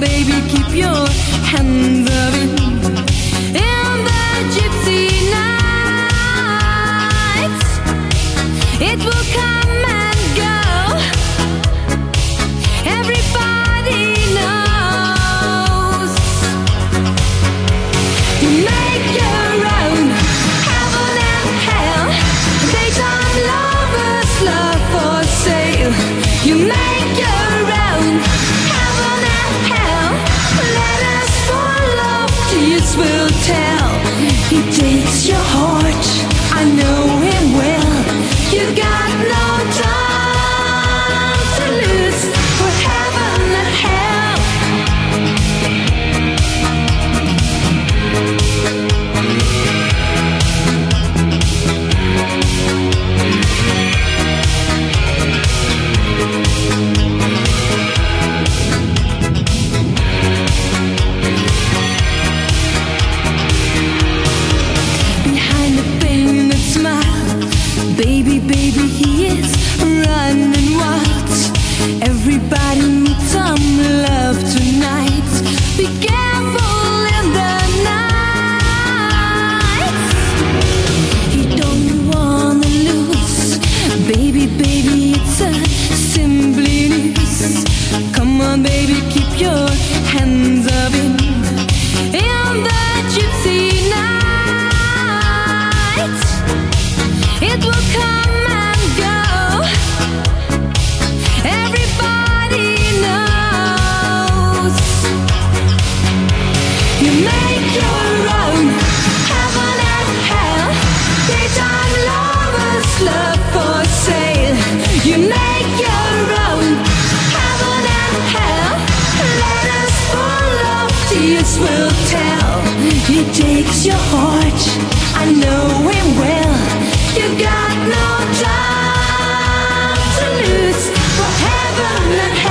baby, keep your hands up in the gypsy night. It will come and go. Everybody knows. You make your own heaven and hell. Daytime lovers, love for sale. You make your own heaven and hell. Let us follow, tears will tell. He takes your heart, I know him well. You got no time to lose for heaven and hell. Behind the painted smile, baby, baby, he is running wild. Everybody needs some love tonight. Be careful in the night. He don't wanna lose. Baby, baby, it's a simply news. Come on, baby, keep your hands up in the gypsy night. It will come and go. Everybody knows. You make your own heaven and hell. Daytime lovers, love for sale. You make your own heaven and hell. Let us follow, tears will tell. He takes your heart, I know him well. You got no time to lose for heaven and hell.